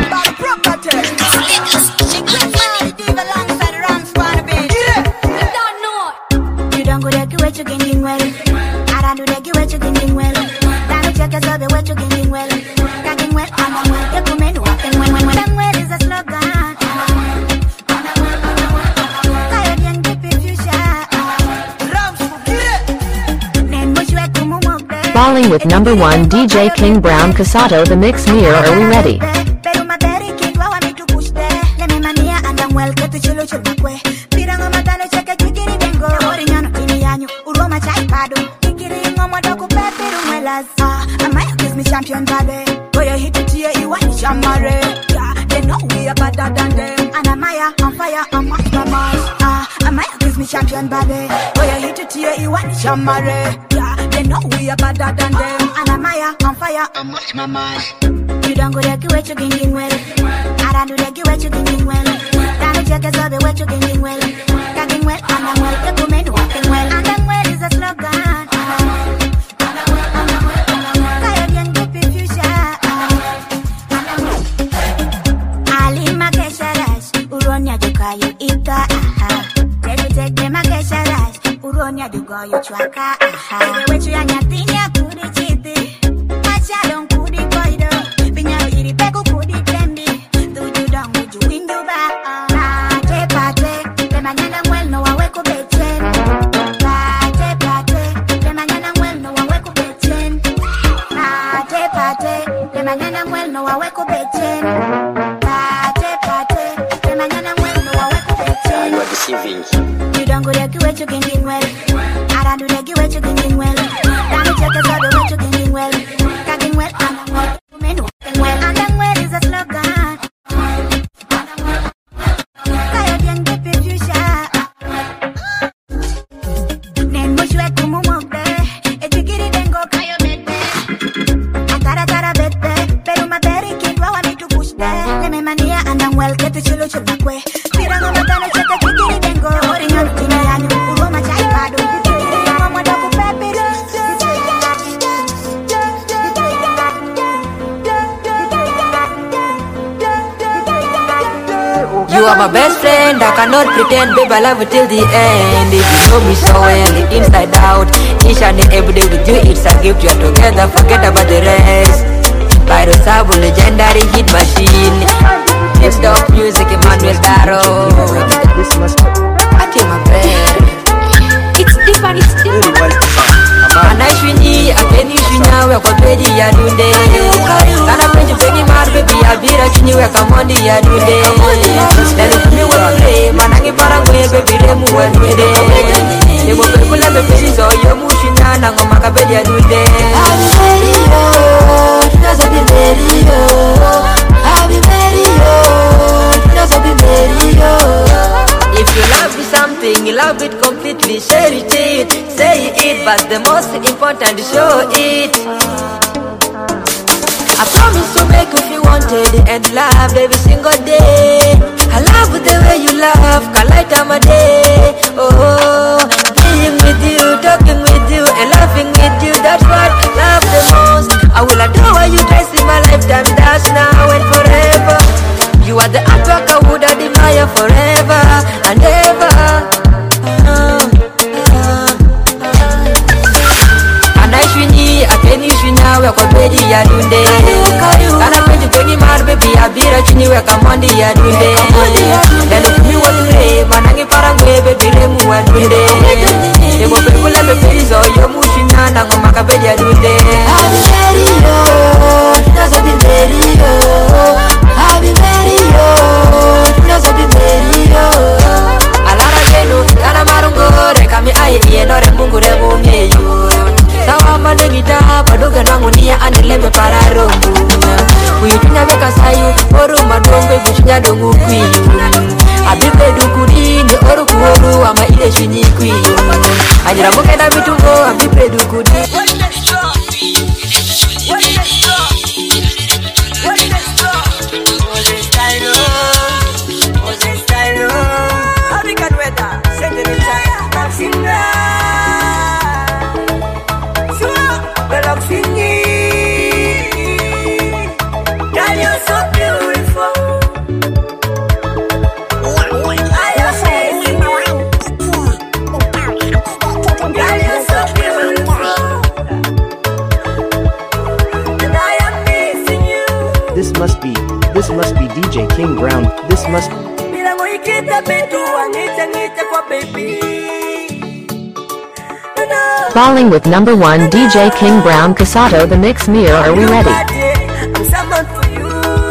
Balling with #1 DJ King Brown Casato the Mix Mirror. Are we ready? Champion body, boy you hit it here, you want Shamare. Yeah, they know we are better than them. And I'm on fire, I'm my Mars. I'm the champion body. Oh, you hit it here, you want the chamare. Yeah, they know we are better than them. And I'm on fire, I'm much my mind. You don't go there, what you getting well. I don't do that, what you getting well. Down the check is all the way you getting well. Getting well, and I'm well, the woman walking well. And I'm well is a slogan. Uronya dukayo ita aha. Take them a kesha rice. Uronya dukayo chwaka aha. The way you anya tinya kudi chiti. Macha don kudi koido. Pinya iri peko kudi tembi. Tuju don uju windu ba. Pate pate. The manyana well no aweko bechen. Pate pate. The manyana well no aweko bechen. Pate pate. The manyana well no aweko bechen. You don't go there, what you getting well. I don't do that, what you getting well. Down the check is all the way you getting well. Getting well, and I'm well. Men walking well, and I'm well is a slogan. Tired young baby future. Then much way to move up there. If you get it, then go kayo bete. Atara bete. Pero my berry kid, wow, I need to push there. Let me mania, and I'm well, get the chulo chupakwe. Pira no matano check it. You are my best friend, I cannot pretend, babe, I love you till the end. If you know me so well, inside out, each and every day with you, it's a gift. You are together, forget about the rest. By the Sabo legendary hit machine. Lift up music, Emmanuel Daro. I kill my friend. It's different, it's different. Anashwini, akeni shwinya, we kwa peji ya dunde. Kana peji pegi mar, baby, abira chini, we kamondi ya dunde. Nelu kumi wale, manangi parangwe, baby, remu wale. Nebo pekule bepeji zo, yomu shwinya, nangoma kapeji ya dunde. I'll be ready, yo, tunazo be ready, yo. I'll be ready, yo, tunazo be ready, yo. If you love me something, you love it completely, share it, say it, but the most important, show it. I promise to make you feel wanted and loved every single day. I love the way you laugh, can light up my day. Oh, being with you, talking with you, and laughing with you, that's what I love the most. I will adore you twice in my lifetime, that's now and forever. You are the artwork I would admire forever and ever. Anashwini, akeni shwinya, we kwa peji ya dunde. Kana peji pengi mar, baby, abira chini, we kamondi ya dunde. Nelu kumi wale, manangi parangwe, baby, remu wa dunde. Nebo pekule bepeji zo, yomu shwinya, nangoma kapeji ya dunde. I'll be ready, yo, tunazo be ready, yo. I'll be ready, yo, tunazo be ready, yo. Alara genu, kana marungo, reka mi aye iye, nore mungu rebu mieyo. Sawa manegita, paduga nangu niya anileme pararungu. Uyutunya weka sayu, oru madongo, buchunya dongu kuyu. Abibe dukudi, ni oru kuoru, ama ile shunyi kuyu. Ajira muke na bitungo, abibe dukudi. This must be DJ King Brown. This must be. Falling with #1 DJ King Brown Casato the Mix Mirror. Are we ready? I'm someone for you.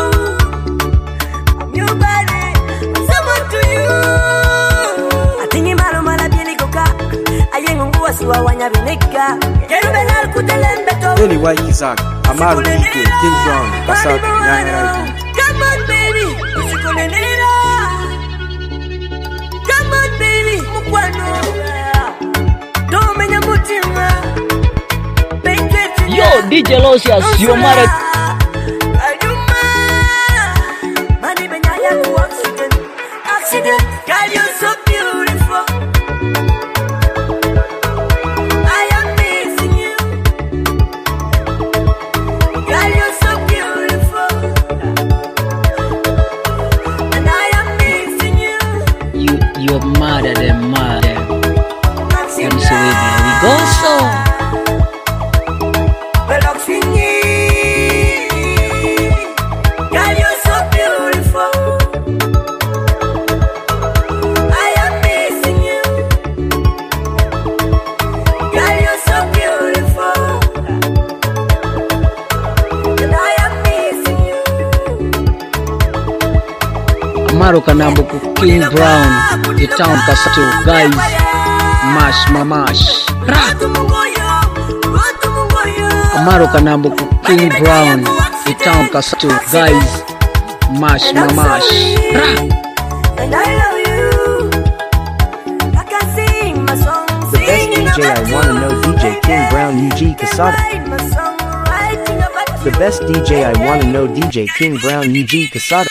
I'm your body. I'm someone to you. Atini malo mala bieli koka. Ayengu nguwa siwa wanya bineka. Kero benal kutelembe to. Anyway, Isaac, Amaru DJ King Brown Casato. Come on, baby. Come on, baby. Yo, DJ Losias, you're married. Girl, you're so beautiful. I am missing you. Girl, you're so beautiful. And I am missing you. You're mad at them, mad at them. And so we go so. Girl, you're so beautiful. Amaro Kanambuku King Brown, the town Kasatu, guys, mash mamash. Amaro Kanambuku King Brown, the town Kasatu, guys, mash mamash. And I love you. I can sing my song. The best DJ I wanna know, DJ King Brown UG Casada. The best DJ I wanna know, DJ King Brown UG Casada.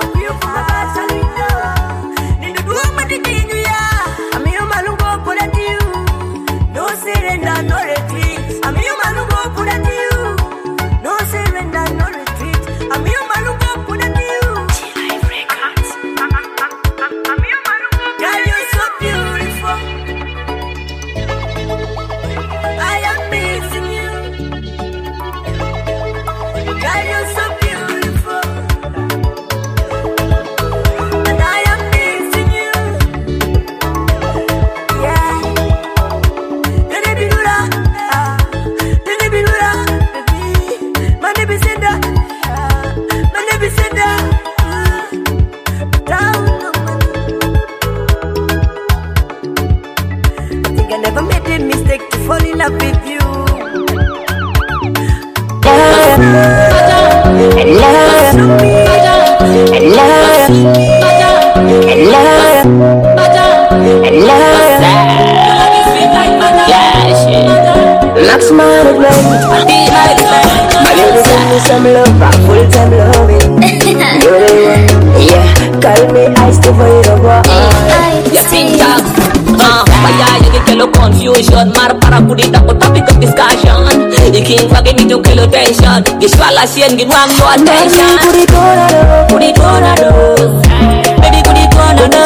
Some love, full-time loving. You're the one, yeah. Call me ice to for you, boy. Ya pinta, vaya ya que lo confusion, mar para pudita por topic of discussion. You can't forget me to kill attention. This fella sien get one your attention. Put it on a do, baby put it on a do.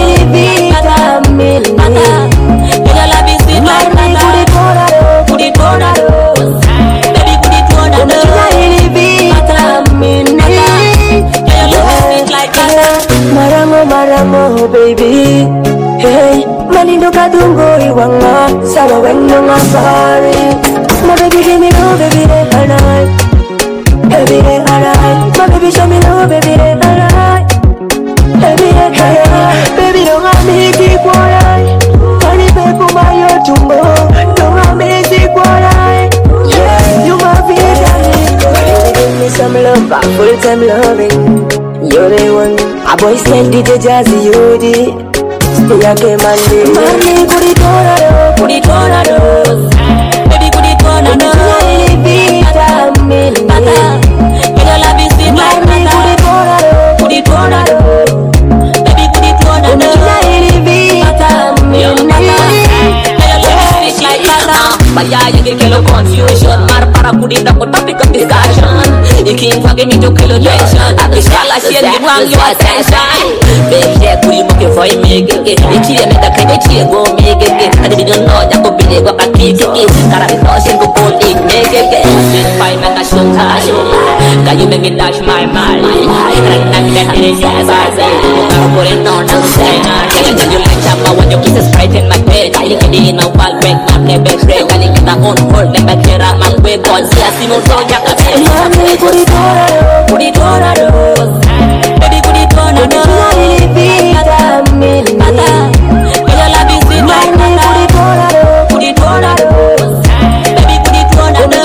Your love is sweet like butter. Put it on a do, baby put it on a do. Maramo, baby. Hey, Malindo Kadungo, Iwanga, Saba Wendo Mafari. My baby, give me love, baby, alright. Baby, alright. My baby, show me love, baby, alright. Baby, alright. Baby, don't want me to keep quiet. Funny people, my your tumbo. Don't want me to keep quiet. Yeah, you my baby. Give me some love, full-time loving. You're the one. A boy send DJ Jazzy Yodi. Stay a game and day. Money, put it on a do. Baby, put it on a do. Your love is sweet like butter. Put it on a do. Baby, put it on a do. Your love is sweet like butter. Vaya ya que lo confusion, mar para pudita por topic of discussion. You can't forget me to kill attention. This fella shit get wrong your attention. Baby, yeah, we looking for you make it. You can't make the kind of cheer go make it. I didn't know that could be the go back kick it. Gotta be tossing go pull it make it. Sweet pie make a show cash. Can you make me dash my mind? Right now that it is yes I say. I'm putting on the same. Can you like chapa when you kiss a sprite in my bed? I think it in a wall break, not the bed break. I think it's a on hold, never care I'm a way God. See I see no so ya can see. Put it on a do. Baby, put it on a do. Your love is sweet like butter. Put it on a do. Baby, put it on a do.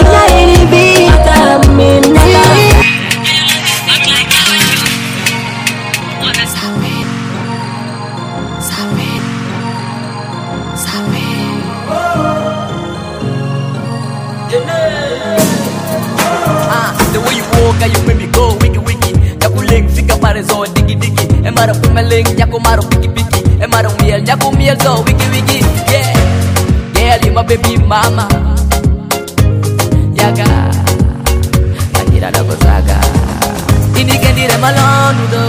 The way you walk, you make me go wiggy wiggy. Yakuling fika pare zo diggy diggy. Emara pumeling yakumaro piki piki. Emara miel yakumiel zo wiggy wiggy. Yeah, yeah, you my baby mama. Yaga, akira da gozaga. Ini kendire malonu do.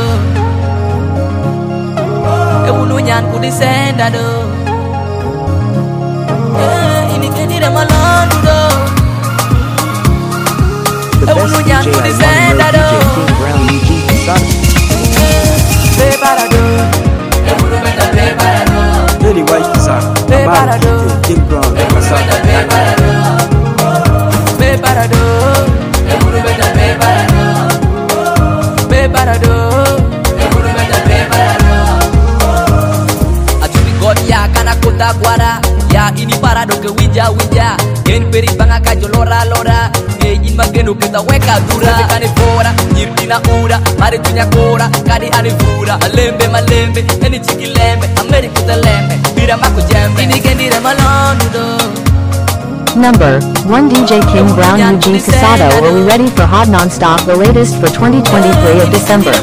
Ewunu nyan kudisenda do. Ini kendire malonu do. The best DJ I want to know, DJ King Brown, UG Kasado. Really white Kasado. Amaro DJ King Brown Kasado. Ajuri God ya kana kota guara. Ya ini parado ke wija wija. Gen peri banga kajolora lora. Ejin mageno kita weka dura. Kani fora, nyirtina ura. Mare tunya kora, kadi anivura. Malembe malembe, eni chiki lembe. Ameri kuta lembe, bira mako jembe. Ini kendire malonu do. Number 1 DJ King Brown UG Kasado. Are we ready for Hot Non-Stop, the latest for 2023 of December?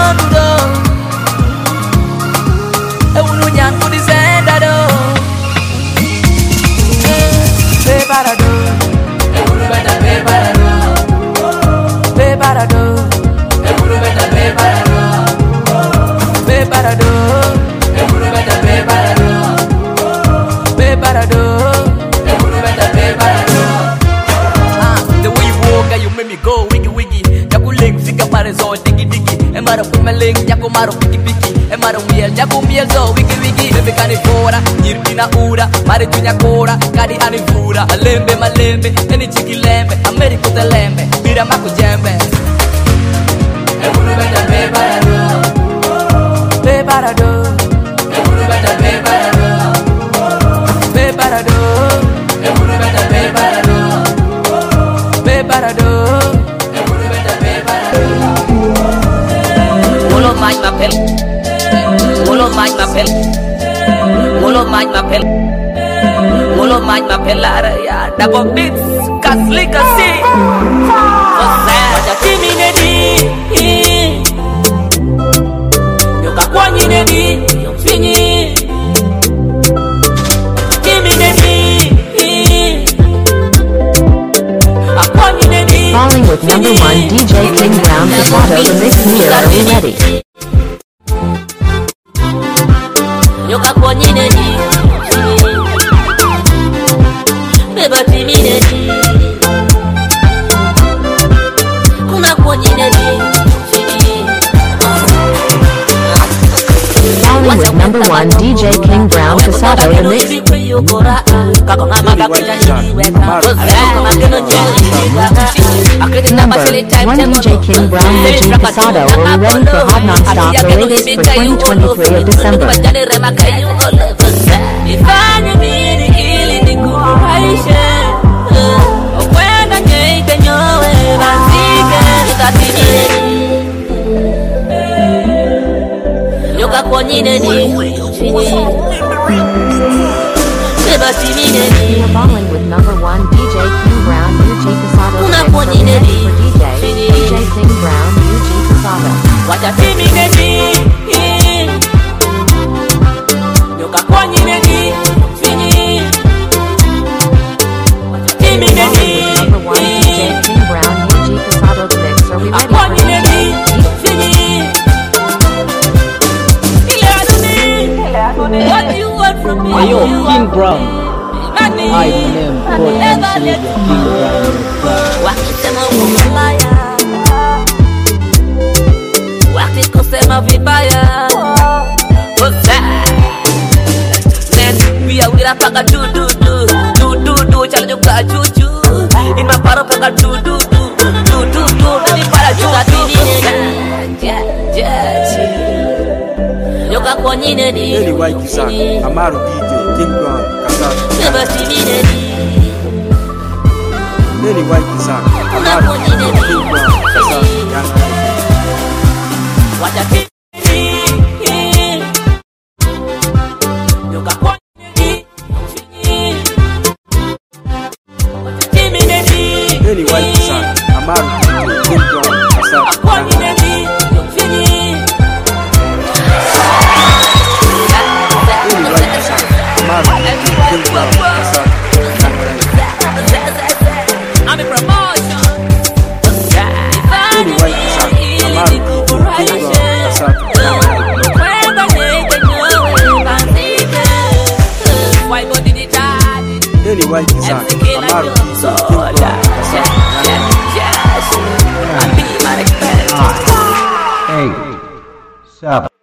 The way you walk, you make me go wiggy wiggy. Yakuling fika pare zo diggy diggy. Emara pumeling yakumaro piki piki. Emara miel yakumiel zo wiggy wiggy. Bebe kani fora, nyirtina ura. Mare tunya kora, kadi anivura. Malembe malembe, eni chiki lembe. Ameri kuta lembe, bira mako jembe. Eburu beta bebarado. Bebarado. Eburu beta bebarado. Bebarado. Eburu beta bebarado. Bebarado. Eburu beta bebarado. Molo mai mapel. Molo mai mapel. Molo mai mapel. Molo mai mapel ya. Double beats, kasli kasi. Osa timi nedi. Yo kakwanyi nedi, yo finyi. Timi nedi. Akwanyi nedi. Falling with number 1 DJ King Brown Kasado, the mix here. Are we ready? Yo kakwanyi nedi. Beba timi nedi. Kuna kwanyi nedi. Falling with number 1 DJ King Brown Kasado, the mix. Number 1 DJ King Brown UG Kasado. Are we ready for Hot Non-Stop, the latest for 2023 of December? Ifanye nini ili nikufurahishe? Kwenda nyeite nyowe bazike tutatini. Nyoka konyine ni Beba timine ni. We are falling with number 1 DJ King Brown UG Kasado, the mix. Are we ready for DJ King Brown UG Kasado? Wacha timine ni. Nyoka konyine ni. Number 1 DJ King Brown UG Kasado, the mix. Are we ready for What do you want from me? Ayo, King Brown. Hi, my name God and Savior, King Brown. Wakisema umalaya, wakikosema vibaya, we are paka do do do do do do chalo juga juju in my paro paka do do do do do do nani para juga yoka konyine ni Really white Kasado. Amaro DJ King Brown Kasado. beba simine ni Really white Kasado. Amaro DJ King Brown Kasado. wacha tini yoka Really white Kasado. Amaro DJ I'm a promotion. Hey, sup?